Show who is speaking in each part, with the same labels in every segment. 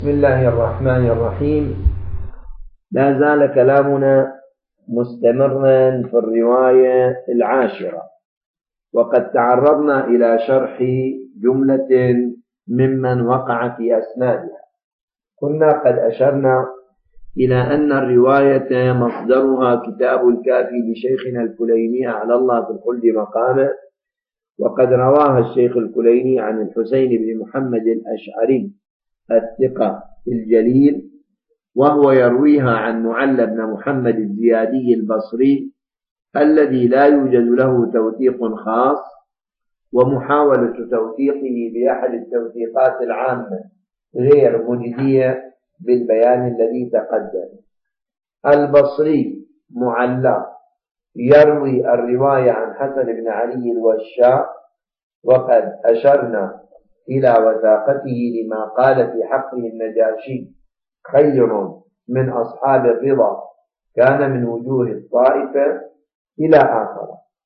Speaker 1: بسم الله الرحمن الرحيم. لا زال كلامنا مستمرا في الرواية العاشرة، وقد تعرضنا إلى شرح جملة ممن وقع في أسنادها. كنا قد أشرنا إلى أن الرواية مصدرها كتاب الكافي لشيخنا الكليني أعلى الله في الخلد مقامه، وقد رواها الشيخ الكليني عن الحسين بن محمد الأشعري الثقة الجليل، وهو يرويها عن معل بن محمد الزيادي البصري الذي لا يوجد له توثيق خاص، ومحاولة توثيقه بأحد التوثيقات العامة غير مجدية بالبيان الذي تقدم. البصري معل يروي الرواية عن حسن بن علي الوشاء، وقد أشرنا إلى وثاقته لما قال في حقه النجاشي: خير من أصحاب الرضا كان من وجوه الطائفة، إلى آخر.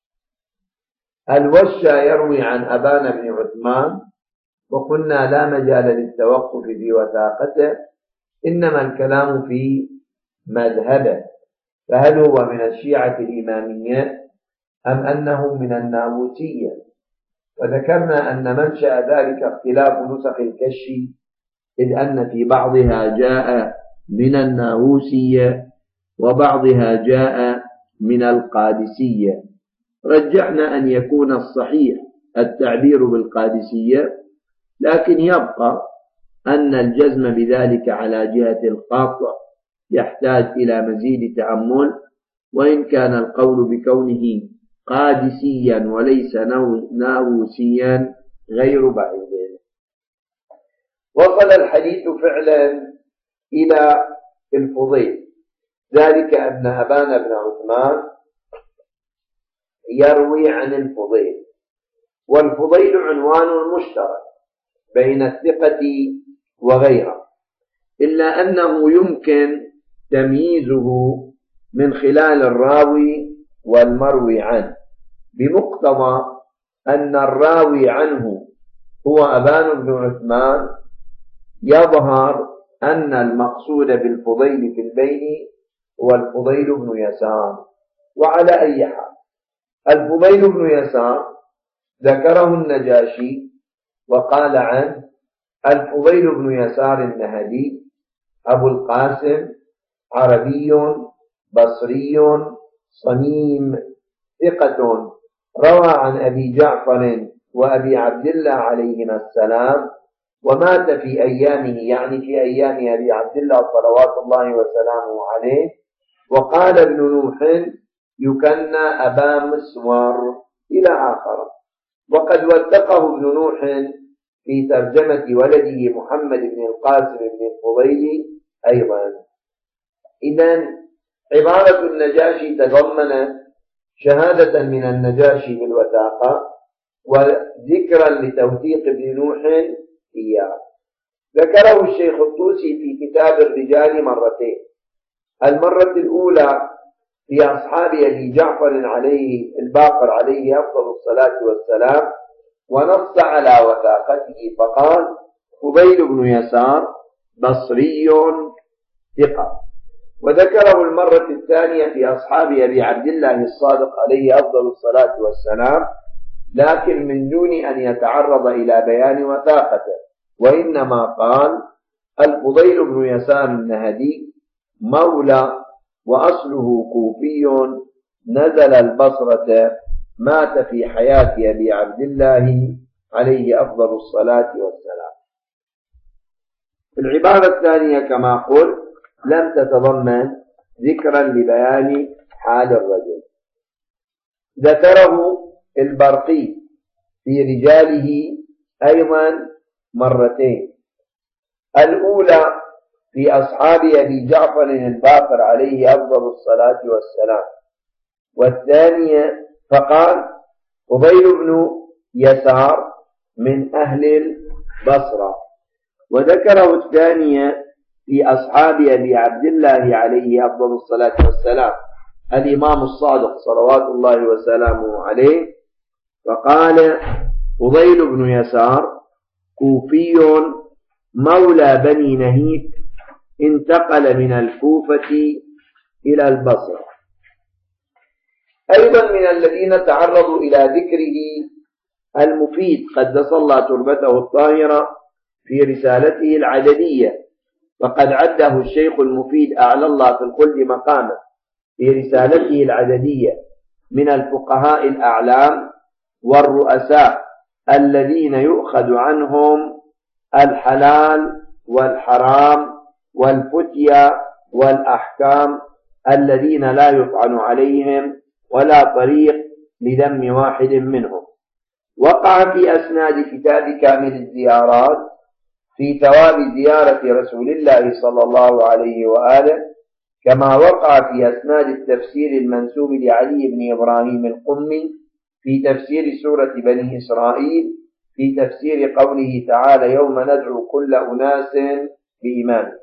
Speaker 1: الوشا يروي عن أبان بن عثمان، وقلنا لا مجال للتوقف في وثاقته، إنما الكلام في مذهبه، فهل هو من الشيعة الإمامية أم أنه من الناموسية؟ وذكرنا أن منشأ ذلك اختلاف نسخ الكشف، إذ أن في بعضها جاء من الناووسية وبعضها جاء من القادسية. رجحنا أن يكون الصحيح التعبير بالقادسية، لكن يبقى أن الجزم بذلك على جهة القاطع يحتاج إلى مزيد تأمل، وإن كان القول بكونه قادسيا وليس ناووسيا غير بعيد. وصل الحديث فعلا إلى الفضيل، ذلك أن أبان بن عثمان يروي عن الفضيل، والفضيل عنوان مشترك بين الثقة وغيره، إلا أنه يمكن تمييزه من خلال الراوي والمروي عنه، بمقتضى أن الراوي عنه هو أبان بن عثمان، يظهر أن المقصود بالفضيل في البين هو الفضيل بن يسار. وعلى أي حال، الفضيل بن يسار ذكره النجاشي وقال عنه: الفضيل بن يسار النهدي أبو القاسم، عربي بصري صميم، ثقة، روى عن أبي جعفر وأبي عبد الله عليهما السلام، ومات في أيامه، يعني في أيام أبي عبد الله صلوات الله وسلامه عليه. وقال ابن نوح: يكنى أبا مسور، إلى آخر. وقد وثقه ابن نوح في ترجمة ولده محمد بن القاسم بن الفضيل أيضا. إذن عبارة النجاشي تضمنت شهادة من النجاشي بالوثاقة وذكرا لتوثيق ابن نوح إياه. ذكره الشيخ الطوسي في كتاب الرجال مرتين: المرة الأولى في أصحاب أبي جعفر عليه الباقر عليه أفضل الصلاة والسلام، ونص على وثاقته فقال: فضيل بن يسار بصري ثقة. وذكره المرة الثانية في أصحاب أبي عبد الله الصادق عليه أفضل الصلاة والسلام، لكن من دون أن يتعرض إلى بيان وثاقته، وإنما قال: الفضيل بن يسار النهدي مولى، وأصله كوفي، نزل البصرة، مات في حياة أبي عبد الله عليه أفضل الصلاة والسلام. العبارة الثانية كما قلت لم تتضمن ذكرا لبيان حال الرجل. ذكره البرقي في رجاله أيضا مرتين: الأولى في أصحاب أبي جعفر الباقر عليه أفضل الصلاة والسلام، والثانية فقال: فضيل بن يسار من أهل البصرة. وذكره الثانية في أصحاب أبي عبد الله عليه أفضل الصلاة والسلام الإمام الصادق صلوات الله وسلامه عليه، فقال: فضيل بن يسار كوفي مولى بني نهيك انتقل من الكوفة إلى البصرة. أيضا من الذين تعرضوا إلى ذكره المفيد قدس الله تربته الطاهرة في رسالته العددية، وقد عده الشيخ المفيد أعلى الله في الخلد مقامه في رسالته العددية من الفقهاء الأعلام والرؤساء الذين يؤخذ عنهم الحلال والحرام والفتيا والأحكام، الذين لا يطعن عليهم ولا طريق لذم واحد منهم. وقع في أسناد كتاب كامل الزيارات في ثواب زيارة رسول الله صلى الله عليه وآله، كما وقع في أسناد التفسير المنسوب لعلي بن إبراهيم القمي في تفسير سورة بني إسرائيل في تفسير قوله تعالى يوم ندعو كل أناس بإمامهم.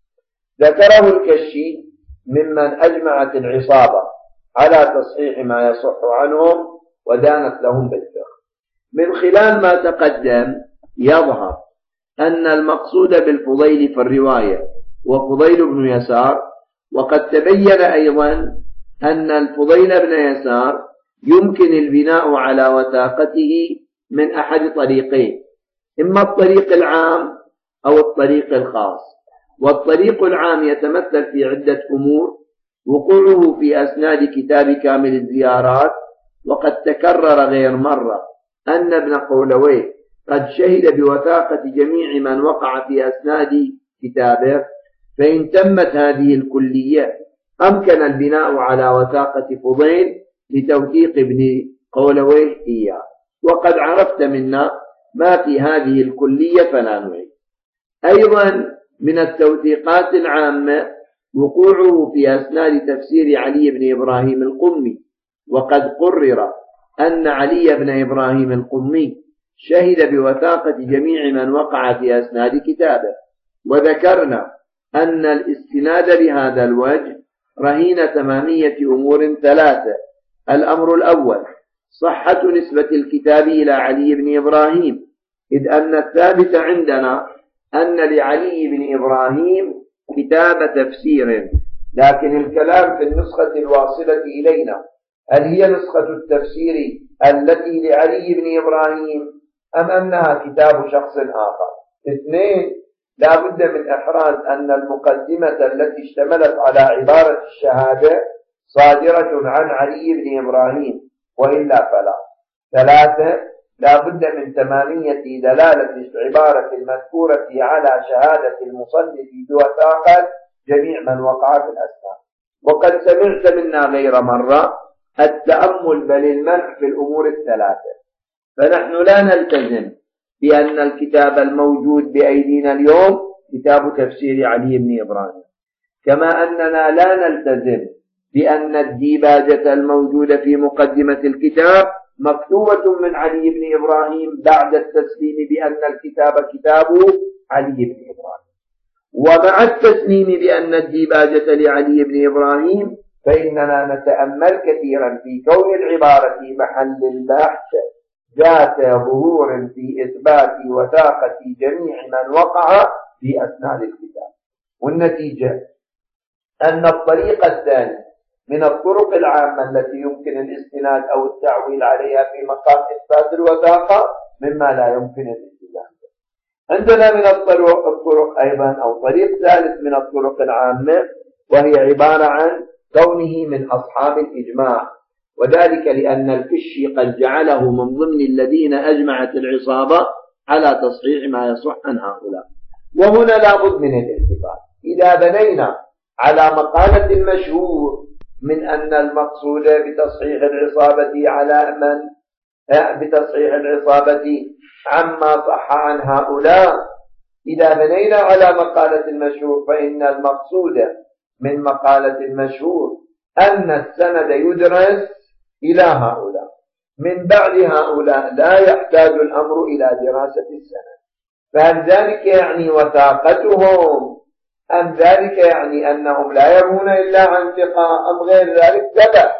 Speaker 1: ذكره الكشي ممن أجمعت العصابة على تصحيح ما يصح عنهم ودانت لهم بالفقه. من خلال ما تقدم يظهر أن المقصود بالفضيل في الرواية وفضيل بن يسار، وقد تبين أيضا أن الفضيل بن يسار يمكن البناء على وثاقته من أحد طريقين، إما الطريق العام أو الطريق الخاص. والطريق العام يتمثل في عدة أمور وقوعه في أسناد كتاب كامل الزيارات، وقد تكرر غير مرة أن ابن قولويه قد شهد بوثاقة جميع من وقع في أسناد كتابه، فإن تمت هذه الكلية أمكن البناء على وثاقة فضيل لتوثيق ابن قولويه إياه. وقد عرفت منا ما في هذه الكلية فلا نعيد. أيضا من التوثيقات العامة وقوعه في أسناد تفسير علي بن إبراهيم القمي، وقد قرر أن علي بن إبراهيم القمي شهد بوثاقة جميع من وقع في أسناد كتابه. وذكرنا أن الاستناد بهذا الوجه رهين تمامية أمور ثلاثة. الأمر الأول صحة نسبة الكتاب إلى علي بن إبراهيم، إذ أن الثابت عندنا أن لعلي بن إبراهيم كتاب تفسير، لكن الكلام في النسخة الواصلة إلينا هل هي نسخة التفسير التي لعلي بن إبراهيم أم أنها كتاب شخص آخر؟ اثنين، لا بد من إحراز أن المقدمة التي اشتملت على عبارة الشهادة صادرة عن علي بن إبراهيم وإلا فلا. ثلاثة، لا بد من تمامية دلالة العبارة المذكورة على شهادة المصنف بوثاقة جميع من وقع في الأسناد. وقد سمعت منا غير مرة التأمل بل المنع في الأمور الثلاثة، فنحن لا نلتزم بأن الكتاب الموجود بأيدينا اليوم كتاب تفسير علي بن إبراهيم، كما أننا لا نلتزم بأن الديباجة الموجودة في مقدمة الكتاب مكتوبة من علي بن إبراهيم بعد التسليم بأن الكتاب كتاب علي بن إبراهيم. ومع التسليم بأن الديباجة لعلي بن إبراهيم فإننا نتأمل كثيرا في كون العبارة محل البحث ذات ظهور في إثبات وثاقة جميع من وقع في أسناد الكتاب. والنتيجة أن الطريقة الثانية من الطرق العامة التي يمكن الاستناد أو التعويل عليها في مقام إثبات الوثاقة مما لا يمكن الاستدلال. عندنا من الطرق أيضا أو طريق ثالث من الطرق العامة، وهي عبارة عن كونه من أصحاب الإجماع، وذلك لأن الكشي قد جعله من ضمن الذين أجمعت العصابة على تصحيح ما يصح عن هؤلاء. وهنا لابد من الالتفات. إذا بنينا على مقالة المشهور من أن المقصود بتصحيح العصابة على من بتصحيح العصابة عما صح عن هؤلاء، إذا بنينا على مقالة المشهور فإن المقصود من مقالة المشهور أن السند يدرس إلى هؤلاء، من بعد هؤلاء لا يحتاج الأمر إلى دراسة السند. فهل ذلك يعني وثاقتهم أم ذلك يعني أنهم لا يروون إلا عن ثقة أم غير ذلك؟ لا.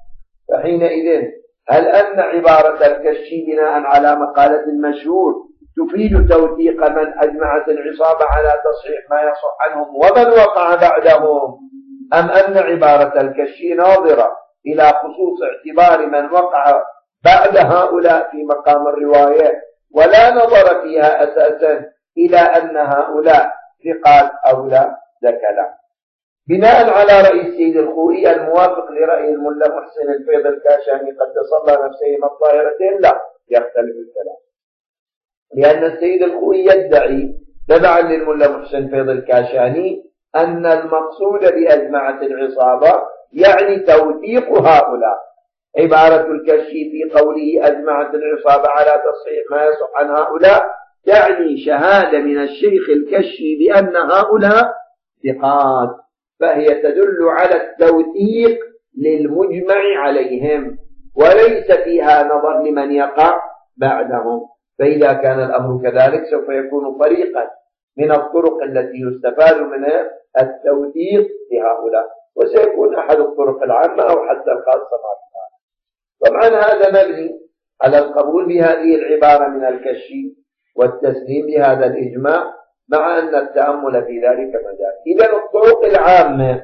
Speaker 1: فحينئذ هل أن عبارة الكشي بناء على مقالة المشهور تفيد توثيق من أجمعت العصابة على تصحيح ما يصح عنهم ومن وقع بعدهم، أم أن عبارة الكشي ناظرة إلى خصوص اعتبار من وقع بعد هؤلاء في مقام الرواية، ولا نظر فيها أساسا إلى أن هؤلاء ثقات أو لا ذكلا. بناء على رأي السيد الخوئي الموافق لرأي الملا محسن الفيض الكاشاني قدس الله نفسهما الطاهرتين، لا يختلف الكلام، لأن السيد الخوئي يدعي تبعا للملا محسن فيض الكاشاني أن المقصود بأجمعة العصابة يعني توثيق هؤلاء. عبارة الكشي في قوله أجمعت العصابة على تصحيح ما يصح عن هؤلاء يعني شهادة من الشيخ الكشي بأن هؤلاء ثقات، فهي تدل على التوثيق للمجمع عليهم، وليس فيها نظر لمن يقع بعدهم. فإذا كان الأمر كذلك سوف يكون طريقا من الطرق التي يستفاد منها التوثيق لهؤلاء، وسيكون أحد الطرق العامة أو حتى الخاصة. طبعا هذا مبني على القبول بهذه العبارة من الكشي والتسليم بهذا الإجماع، مع أن التأمل في ذلك مجال. إذن الطرق العامة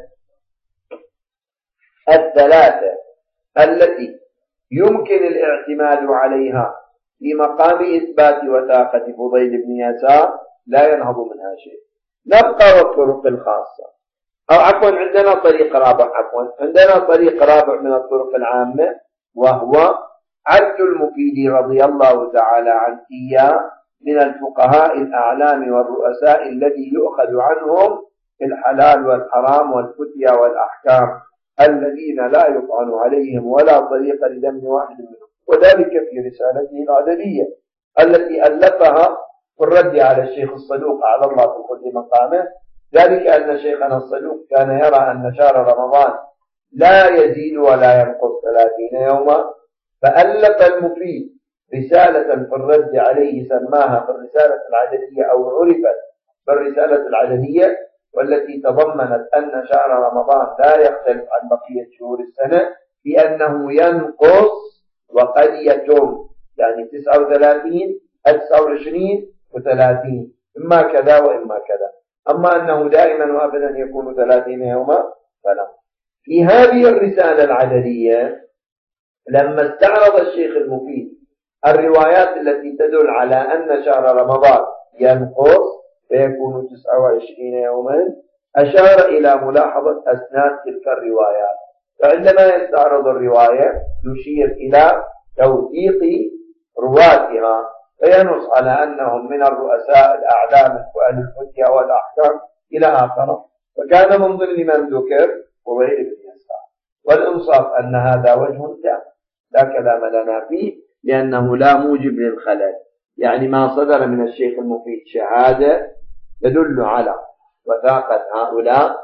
Speaker 1: الثلاثة التي يمكن الاعتماد عليها في مقام إثبات وثاقة فضيل بن يسار لا ينهض منها شيء. نبقى والطرق الخاصة، أو عفوا عندنا طريق رابع من الطرق العامة، وهو عبد المفيد رضي الله تعالى عنه إياه من الفقهاء الأعلام والرؤساء الذي يؤخذ عنهم الحلال والحرام والفتيا والأحكام الذين لا يطعن عليهم ولا طريق لذم واحد منهم، وذلك في رسالته العددية التي ألفها في الرد على الشيخ الصدوق على الله في كل مقامه، ذلك أن شيخنا الصدوق كان يرى أن شهر رمضان لا يزيد ولا ينقص 30 يوما، فألف المفيد رسالة في الرد عليه سماها بالرسالة العددية أو عرفت بالرسالة العددية، والتي تضمنت أن شهر رمضان لا يختلف عن بقية شهور السنة بأنه ينقص وقد يتم، يعني 39 29 و30 إما كذا وإما كذا، أما أنه دائما وأبدا يكون 30 يوما فلا. في هذه الرسالة العددية لما استعرض الشيخ المفيد الروايات التي تدل على أن شهر رمضان ينقص فيكون 29 يوما، أشار إلى ملاحظة أسناد تلك الروايات، فعندما يستعرض الرواية يشير إلى توثيق رواتها، فينص على أنهم من الرؤساء الأعلام وأهل الفتيا والأحكام إلى آخره. فكان من ضمن من ذكر فضيل بن يسار، والإنصاف أن هذا وجه تام لا كلام لنا فيه، لأنه لا موجب للخلل، يعني ما صدر من الشيخ المفيد شهادة تدل على وثاقة هؤلاء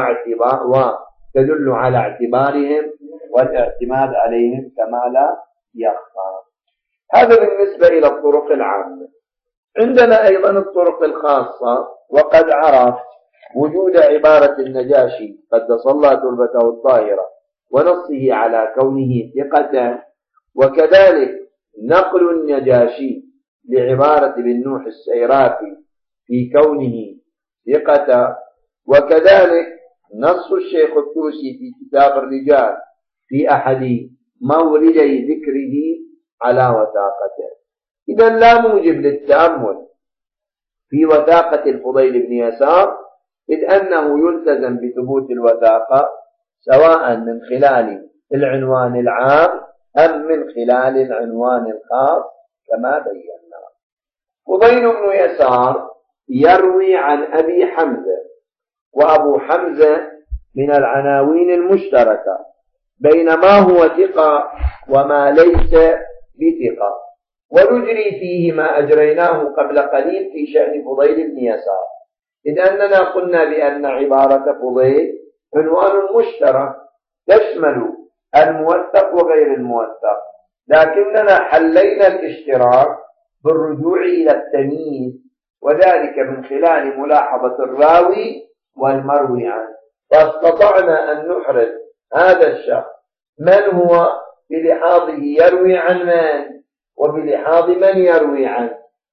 Speaker 1: وتدل على اعتبارهم والاعتماد عليهم كما لا يخفى. هذا بالنسبة إلى الطرق العامة. عندنا أيضا الطرق الخاصة، وقد عرف وجود عبارة النجاشي قدس الله تربته الطاهرة ونصه على كونه ثقة، وكذلك نقل النجاشي لعبارة بن نوح السيرافي في كونه ثقة، وكذلك نص الشيخ الطوسي في كتاب الرجال في أحد موردي ذكره على وثاقته. إذا لا موجب للتأمل في وثاقة الفضيل بن يسار، إذ أنه يلتزم بثبوت الوثاقة سواء من خلال العنوان العام أم من خلال العنوان الخاص كما بينا. فضيل بن يسار يروي عن أبي حمزة، وأبو حمزة من العناوين المشتركة بين ما هو ثقة وما ليس بثقة، ونجري فيه ما أجريناه قبل قليل في شأن فضيل بن يسار، إذ أننا قلنا بأن عبارة فضيل عنوان مشترك تشمل الموثق وغير الموثق، لكننا حلينا الاشتراك بالرجوع إلى التمييز، وذلك من خلال ملاحظة الراوي والمروي عنه، فاستطعنا أن نحرز هذا الشخص من هو بلحاظه يروي عن من وبلحاظ من يروي عنه،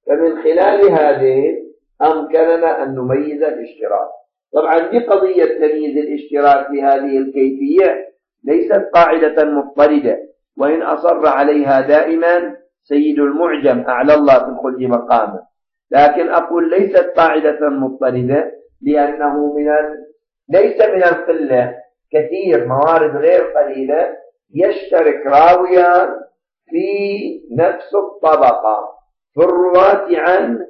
Speaker 1: فمن خلال هذه أمكننا أن نميز الاشتراك. طبعا دي قضية تمييز الاشتراك بهذه الكيفية ليست قاعدة مضطردة، وإن أصر عليها دائما سيد المعجم أعلى الله في الخلد مقامه، لكن أقول ليست قاعدة مضطردة، لأنه ليس من القلة كثير موارد غير قليلة يشترك راويان في نفس الطبقة في الرواة عنه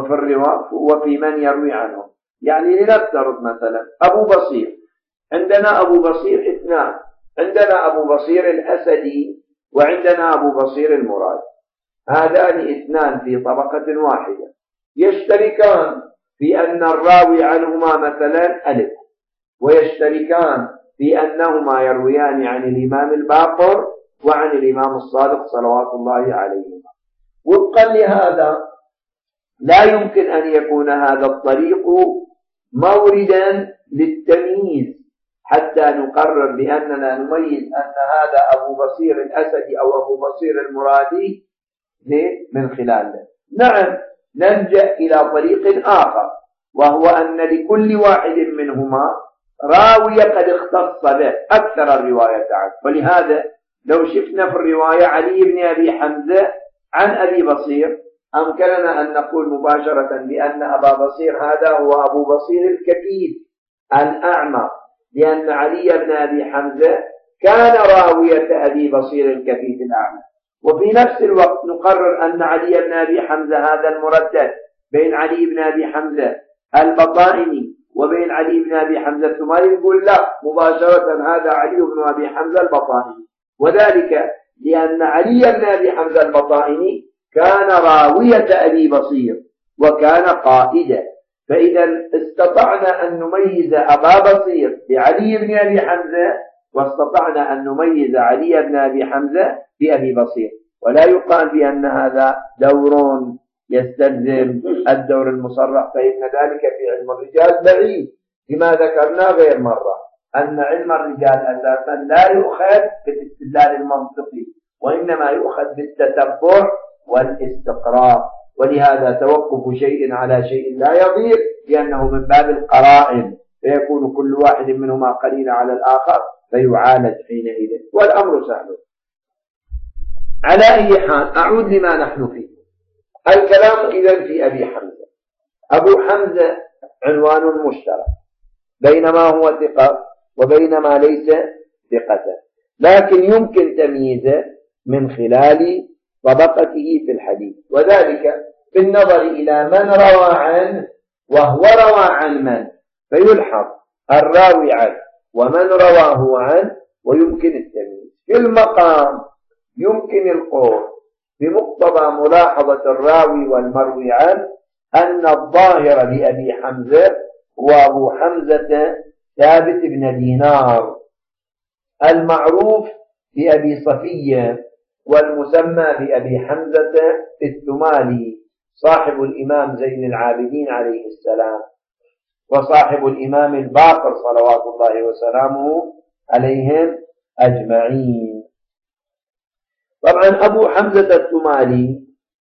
Speaker 1: وفي من يروي عنه. يعني لنفترض مثلا أبو بصير، عندنا أبو بصير اثنان، عندنا أبو بصير الأسدي وعندنا أبو بصير المراد، هذان اثنان في طبقة واحدة يشتركان في أن الراوي عنهما مثلا ألف، ويشتركان في أنهما يرويان عن الإمام الباقر وعن الإمام الصادق صلوات الله عليهما. وفقا لهذا لا يمكن أن يكون هذا الطريق موردا للتمييز حتى نقرر بأننا نميز أن هذا أبو بصير الأسدي أو أبو بصير المرادي من خلاله. نعم، نلجأ إلى طريق آخر، وهو أن لكل واحد منهما راوي قد اختص به أكثر الرواية عنه. ولهذا لو شفنا في الرواية علي بن أبي حمزة عن أبي بصير أمكننا أن نقول مباشرة بأن أبا بصير هذا هو أبو بصير الكفيف الأعمى، لأن علي بن أبي حمزة كان راوية أبي بصير الكفيف الأعمى. وفي نفس الوقت نقرر أن علي بن أبي حمزة هذا المردد بين علي بن أبي حمزة البطائني وبين علي بن أبي حمزة الثمالي، نقول لا، مباشرة هذا علي بن أبي حمزة البطائني، وذلك لأن علي بن أبي حمزة البطائني كان راوية أبي بصير وكان قائدا. فإذا استطعنا أن نميز أبا بصير بعلي بن أبي حمزة، واستطعنا أن نميز علي بن أبي حمزة بأبي بصير، ولا يقال بأن هذا دور يستلزم الدور المصرح، فإن ذلك في علم الرجال بعيد، لما ذكرنا غير مرة أن علم الرجال أساسا لا يؤخذ بالاستدلال المنطقي، وإنما يؤخذ بالتتبع والاستقراء، ولهذا توقف شيء على شيء لا يضير، لأنه من باب القرائن، فيكون كل واحد منهما قليلا على الآخر فيعالج حينئذ، والأمر سهل. على أي حال أعود لما نحن فيه. الكلام إذن في أبي حمزة. أبو حمزة عنوان مشترك بينما هو ثقة وبينما ليس ثقة، لكن يمكن تمييزه من خلال طبقته في الحديث، وذلك بالنظر إلى من روى عنه وهو روى عن من، فيلحظ الراوي عنه ومن رواه عنه ويمكن التمييز. في المقام يمكن القول بمقتضى ملاحظة الراوي والمروي عنه أن الظاهر لأبي حمزة هو أبو حمزة ثابت بن دينار المعروف بأبي صفية، والمسمى بأبي حمزة الثمالي، صاحب الإمام زين العابدين عليه السلام، وصاحب الإمام الباقر صلوات الله وسلامه عليهم أجمعين. طبعا أبو حمزة الثمالي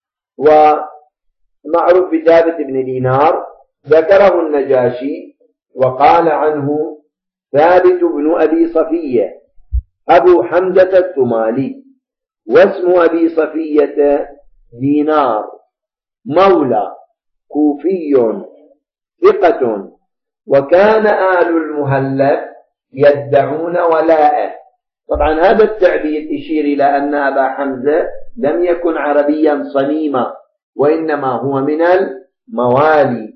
Speaker 1: ومعروف بثابت بن دينار، ذكره النجاشي وقال عنه ثابت بن أبي صفية أبو حمزة الثمالي، واسم أبي صفية دينار، مولى كوفي ثقة، وكان آل المهلب يدعون ولاءه. طبعا هذا التعبير يشير إلى أن أبا حمزة لم يكن عربيا صميما، وإنما هو من الموالي،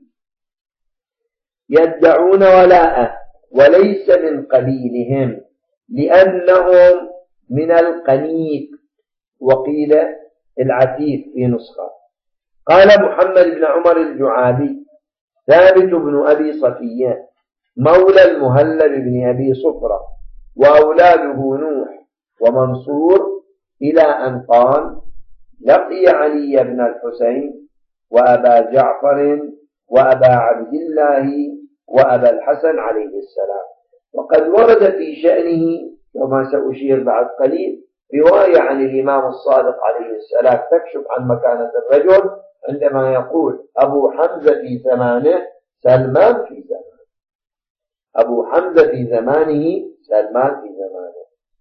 Speaker 1: يدعون ولاءه وليس من قبيلهم لأنهم من القنيق، وقيل العتيق في نسخة. قال محمد بن عمر الجعابي ثابت بن أبي صفية مولى المهلب بن أبي صفرة، وأولاده نوح ومنصور، إلى أن قال لقي علي بن الحسين وأبا جعفر وأبا عبد الله وأبا الحسن عليه السلام. وقد ورد في شأنه وما سأشير بعد قليل رواية عن الإمام الصادق عليه السلام تكشف عن مكانة الرجل عندما يقول أبو حمزة في زمانه سلمان في زمانه، أبو حمزة في زمانه سلمان في زمانه.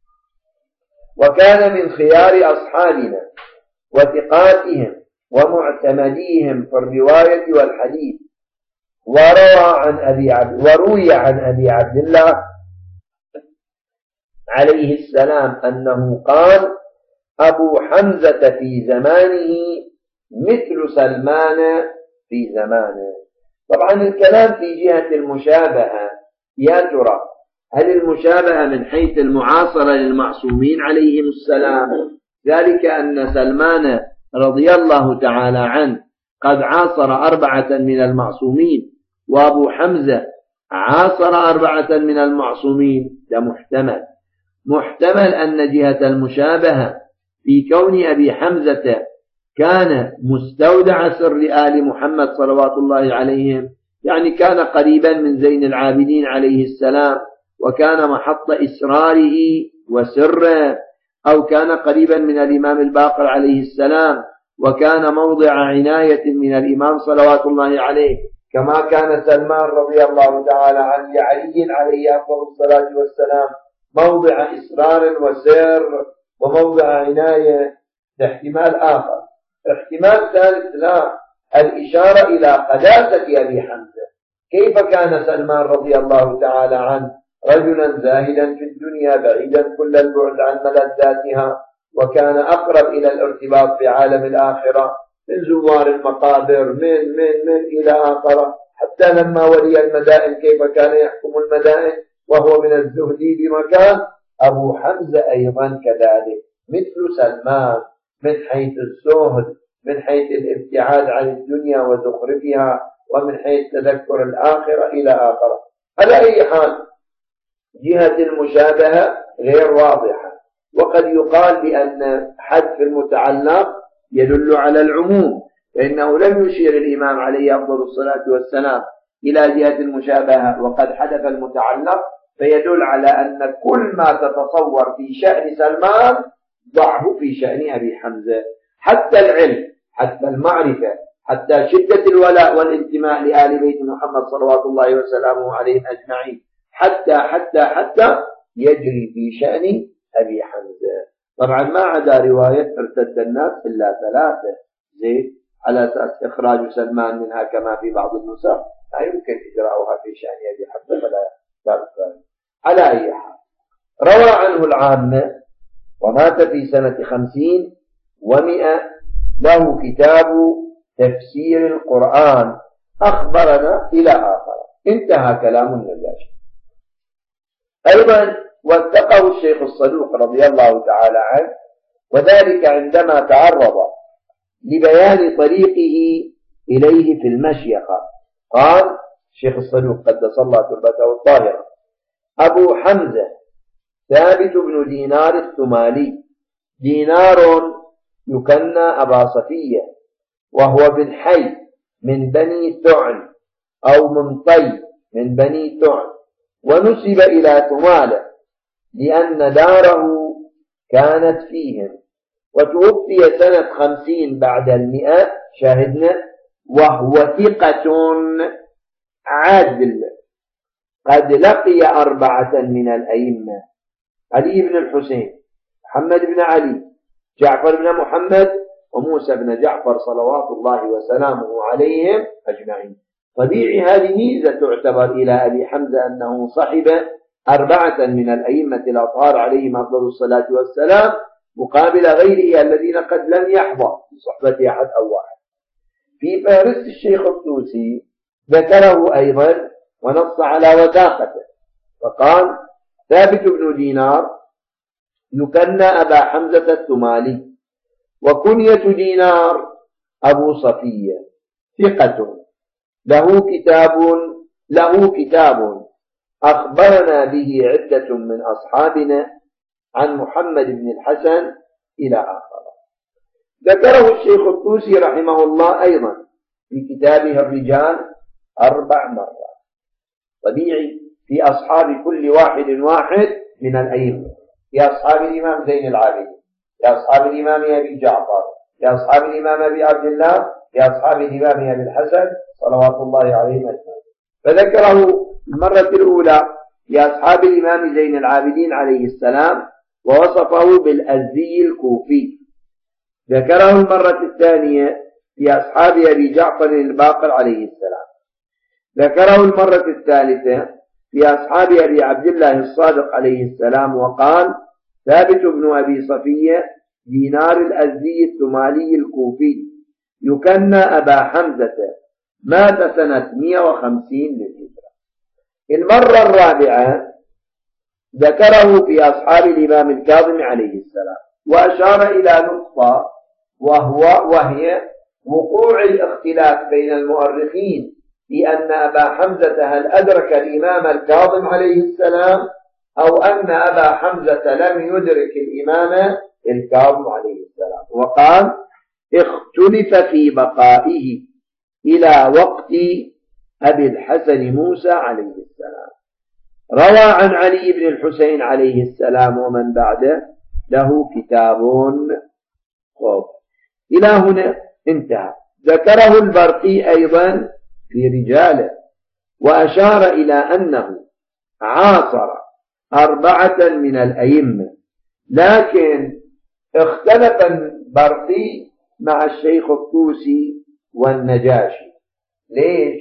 Speaker 1: وكان من خيار أصحابنا وثقاتهم ومعتمديهم في الرواية والحديث. وروي عن أبي عبد الله عليه السلام أنه قال أبو حمزة في زمانه مثل سلمان في زمانه. طبعا الكلام في جهة المشابهة، يا ترى هل المشابهة من حيث المعاصرة للمعصومين عليهم السلام، ذلك أن سلمان رضي الله تعالى عنه قد عاصر 4 من المعصومين، وأبو حمزة عاصر 4 من المعصومين، ده محتمل أن جهة المشابهة في كون أبي حمزة كان مستودع سر آل محمد صلوات الله عليهم، يعني كان قريبا من زين العابدين عليه السلام وكان محط إسراره وسره، أو كان قريبا من الإمام الباقر عليه السلام وكان موضع عناية من الإمام صلوات الله عليه، كما كان سلمان رضي الله تعالى عنه لعلي عليه أفضل الصلاة والسلام موضع إسرار وسر وموضع عناية. احتمال آخر. احتمال ثالث، لا، الإشارة إلى قداسة أبي حمزة. كيف كان سلمان رضي الله تعالى عنه رجلا زاهدا في الدنيا بعيدا كل البعد عن ملذاتها، وكان أقرب إلى الارتباط بعالم الآخرة من زوار المقابر من إلى آخره، حتى لما ولي المدائن كيف كان يحكم المدائن وهو من الزهد بمكان. أبو حمزة أيضا كذلك مثل سلمان من حيث الزهد، من حيث الابتعاد عن الدنيا وزخرفها، ومن حيث تذكر الآخرة إلى آخره. على أي حال جهة المشابهة غير واضحة، وقد يقال بأن حذف المتعلق يدل على العموم، فإنه لم يشير الإمام عليه أفضل الصلاة والسلام إلى جهة المشابهة وقد حذف المتعلق، فيدل على أن كل ما تتصور في شأن سلمان ضعه في شأن أبي حمزة، حتى العلم، حتى المعرفة، حتى شدة الولاء والانتماء لآل بيت محمد صلوات الله وسلامه عليهم أجمعين، حتى يجري في شأن أبي حمزة. طبعا ما عدا رواية ارتد الناس إلا 3 زين على أساس إخراج سلمان منها كما في بعض النسخ، لا يمكن إجراؤها في شأن أبي حمزة فلا يختار. على أي حال روى عنه العامة ومات في سنة 50 و100، له كتاب تفسير القرآن، أخبرنا إلى آخر. انتهى كلام النجاشي. أيضا وثقه الشيخ الصدوق رضي الله تعالى عنه، وذلك عندما تعرض لبيان طريقه إليه في المشيخة. قال الشيخ الصدوق قدس الله تربته الطاهرة: أبو حمزة ثابت بن دينار الثمالي، دينار يكنى أبا صفية، وهو بن حي من بني ثعن أو من طي من بني ثعن، ونسب إلى ثمالة لأن داره كانت فيهم، وتوفي سنة 50 بعد 100. شاهدنا وهو ثقة عادل قد لقي 4 من الأئمة: علي بن الحسين، محمد بن علي، جعفر بن محمد، وموسى بن جعفر صلوات الله وسلامه عليهم أجمعين. طبيعي هذه ميزة تعتبر إلى أبي حمزة أنه صحب 4 من الأئمة الأطهار عليهم أفضل الصلاة والسلام، مقابل غيره الذين قد لم يحظى بصحبة أحد أو واحد. في فهرست الشيخ الطوسي ذكره أيضا ونص على وثاقته، فقال: ثابت بن دينار يكنى أبا حمزة الثمالي، وكنية دينار أبو صفية، ثقة، له كتاب أخبرنا به عدة من أصحابنا عن محمد بن الحسن إلى آخره. ذكره الشيخ الطوسي رحمه الله أيضا في كتابه الرجال 4 مرات. طبيعي في أصحاب كل واحد من الأئمة، في أصحاب الإمام زين العابدين، في أصحاب الإمام أبي جعفر، في أصحاب الإمام أبي عبد الله في أصحاب الإمام أبي الحسن صلوات الله عليهم أجمعين. فذكره المرة الأولى في أصحاب الإمام زين العابدين عليه السلام ووصفه بالأزدي الكوفي. ذكره المرة الثانية في أصحاب أبي جعفر الباقر عليه السلام. ذكره المرة الثالثة في أصحاب أبي عبد الله الصادق عليه السلام، وقال ثابت بن أبي صفية دينار الأزدي الثمالي الكوفي يكنى أبا حمزة، مات سنة 150 للهجرة. المرة الرابعة ذكره في أصحاب الإمام الكاظم عليه السلام، وأشار إلى نقطة وهي وقوع الاختلاف بين المؤرخين في أن أبا حمزة هل أدرك الإمام الكاظم عليه السلام أو أن أبا حمزة لم يدرك الإمام الكاظم عليه السلام. وقال اختلف في بقائه إلى وقت أبي الحسن موسى عليه السلام. روى عن علي بن الحسين عليه السلام ومن بعده له كتاب. إلى هنا انتهى. ذكره البرقي أيضا في رجاله، وأشار إلى أنه عاصر 4 من الأئمة، لكن اختلف البرقي مع الشيخ الطوسي والنجاشي. ليش؟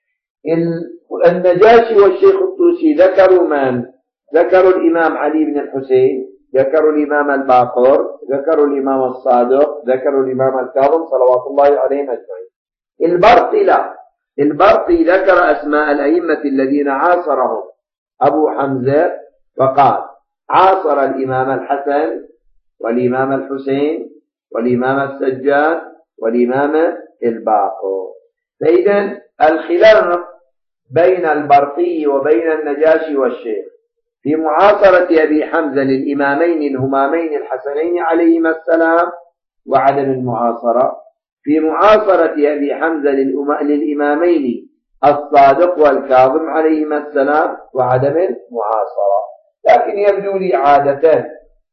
Speaker 1: النجاشي والشيخ الطوسي ذكروا من؟ ذكروا الإمام علي بن الحسين، ذكروا الإمام الباقر، ذكروا الإمام الصادق، ذكروا الإمام الكاظم صلوات الله عليهم أجمعين. البرقي لا، البرقي ذكر أسماء الأئمة الذين عاصرهم أبو حمزة، فقال عاصر الإمام الحسن والإمام الحسين والإمام السجاد والإمام الباقر. فإذا الخلاف بين البرقي وبين النجاشي والشيخ في معاصرة أبي حمزة للإمامين الهمامين الحسنين عليهما السلام وعدم المعاصرة، في معاصرة أبي حمزة للإمامين الصادق والكاظم عليهما السلام وعدم المعاصرة. لكن يبدو لي عادة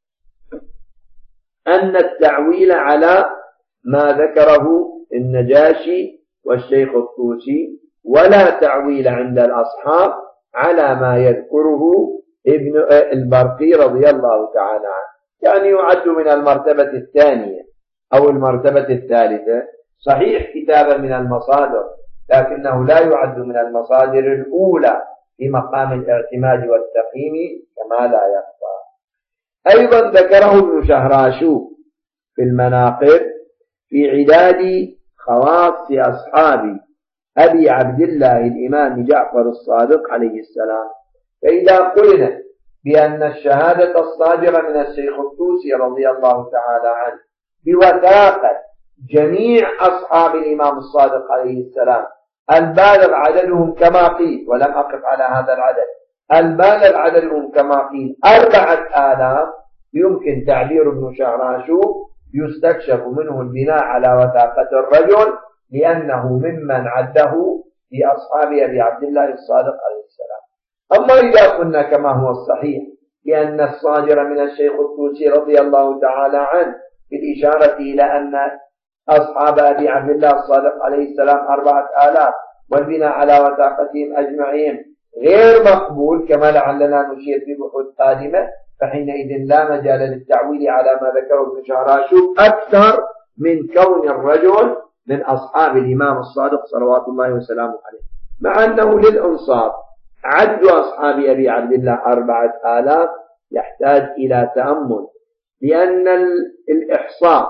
Speaker 1: أن التعويل على ما ذكره النجاشي والشيخ الطوسي، ولا تعويل عند الأصحاب على ما يذكره ابن البرقي رضي الله تعالى عنه، يعني يعد من المرتبة الثانية أو المرتبة الثالثة. صحيح كتابا من المصادر، لكنه لا يعد من المصادر الأولى في مقام الاعتماد والتقييم كما لا يخفى. أيضا ذكره ابن شهراشوب في المناقب في عداد خواص أصحاب أبي عبد الله الإمام جعفر الصادق عليه السلام. فإذا قلنا بأن الشهادة الصادرة من الشيخ الطوسي رضي الله تعالى عنه بوثاقة جميع أصحاب الإمام الصادق عليه السلام البالغ عددهم كما قيل، ولم أقف على هذا العدد، البالغ عددهم كما قيل 4000، يمكن تعبير ابن شهراشوب يستكشف منه البناء على وثاقة الرجل، لأنه ممن عده في أصحاب أبي عبد الله الصادق عليه السلام. أما إذا قلنا كما هو الصحيح بأن الصادر من الشيخ الطوسي رضي الله تعالى عنه بالإشارة إلى أن أصحاب أبي عبد الله الصادق عليه السلام 4000 والبناء على وثاقتهم أجمعين غير مقبول كما لعلنا نشير في بحوث قادمة، فحينئذ لا مجال للتعويل على ما ذكره ابن شهراشوب أكثر من كون الرجل من أصحاب الإمام الصادق صلوات الله وسلامه عليه. مع أنه للأنصاف عد أصحاب أبي عبد الله 4000 يحتاج إلى تأمل، لأن الإحصاء،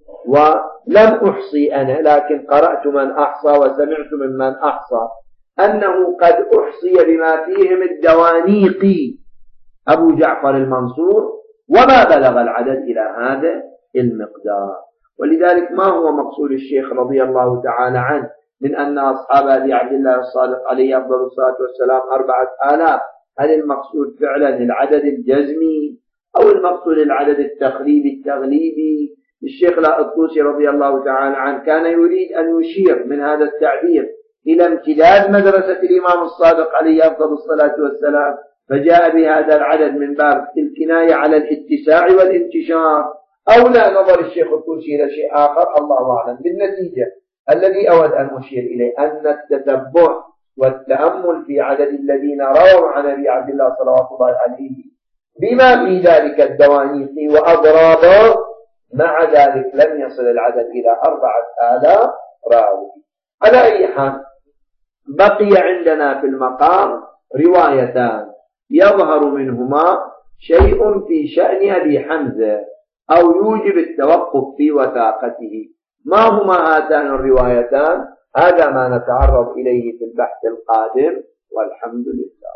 Speaker 1: ولم أحصي أنا لكن قرأت من أحصى وسمعت ممن أحصى، أنه قد أحصي بما فيهم الدوانيقي أبو جعفر المنصور وما بلغ العدد إلى هذا المقدار. ولذلك ما هو مقصود الشيخ رضي الله تعالى عنه من أن أصحاب أبي عبد الله الصادق عليه أفضل الصلاة والسلام 4000؟ هل المقصود فعلا العدد الجزمي أو المقصود العدد التغليبي؟ الشيخ الطوسي رضي الله تعالى عنه كان يريد أن يشير من هذا التعبير إلى امتداد مدرسة الإمام الصادق عليه أفضل الصلاة والسلام، فجاء بهذا العدد من باب الكناية على الاتساع والانتشار، أو لا نظر الشيخ الطوسي إلى شيء آخر، الله أعلم. بالنتيجة الذي أود أن أشير إليه أن التتبع والتأمل في عدد الذين رووا عن أبي عبد الله صلوات الله عليه بما في ذلك الدوانيق وأضرابه، مع ذلك لم يصل العدد إلى 4000 راوي. على أي حال، بقي عندنا في المقام روايتان يظهر منهما شيء في شأن أبي حمزة أو يوجب التوقف في وثاقته. ما هما هاتان الروايتان؟ هذا ما نتعرض إليه في البحث القادم، والحمد لله.